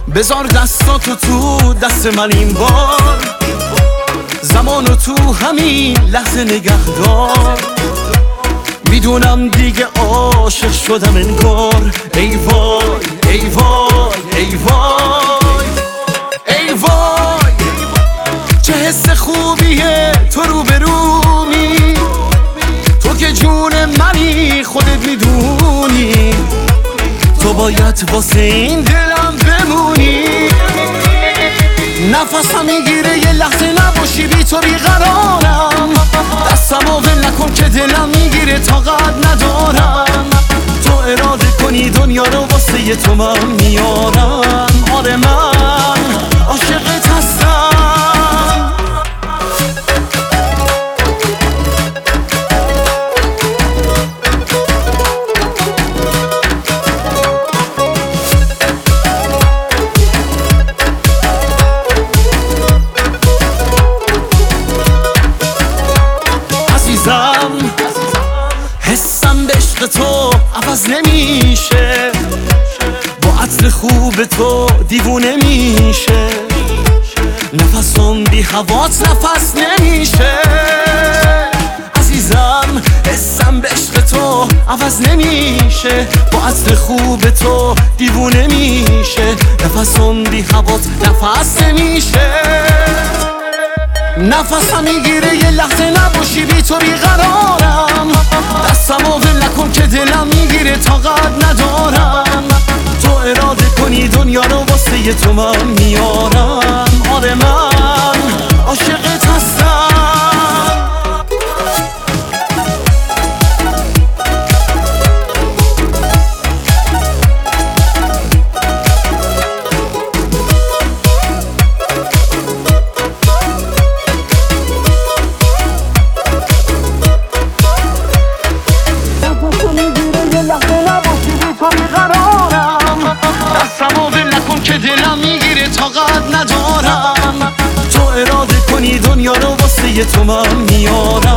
بذار دستاتو تو دست من این بار، زمانو تو همین لحظه نگهدار. میدونم دیگه عاشق شدم انگار. ای وای ای وای ای وای ای وای، چه حس خوبیه تو روبرومی، تو که جون منی خودت میدونی، تو باید واسه این دلم بمونی. نفسم میگیره یه لحظه نباشی بی تو بیقرارم، دستم ول نکن که دلم میگیره طاقت ندارم. تو اراده کنی دنیا رو واسه تو من میارم. آره من عاشقت هستم. حسم به عشق تو عوض نمیشه، با عطر خوب تو دیوونه میشه. نفسم بی هوات نفس نمیشه. عزیزم حسم به عشق تو عوض نمیشه، با عطر خوب تو دیوونه میشه. نفسم بی هوات نفس نمیشه. نفسم میگیره یه لحظه نباشی بی تو بیقرارم، دستمو ول نکن که دلم میگیره طاقت ندارم. تو اراده کنی دنیا رو واسه تو من میارم. آره من عاشقت هستم. دستمو ول نکن که دلم میگیره طاقت ندارم. تو اراده کنی دنیا رو واسه تو من میارم.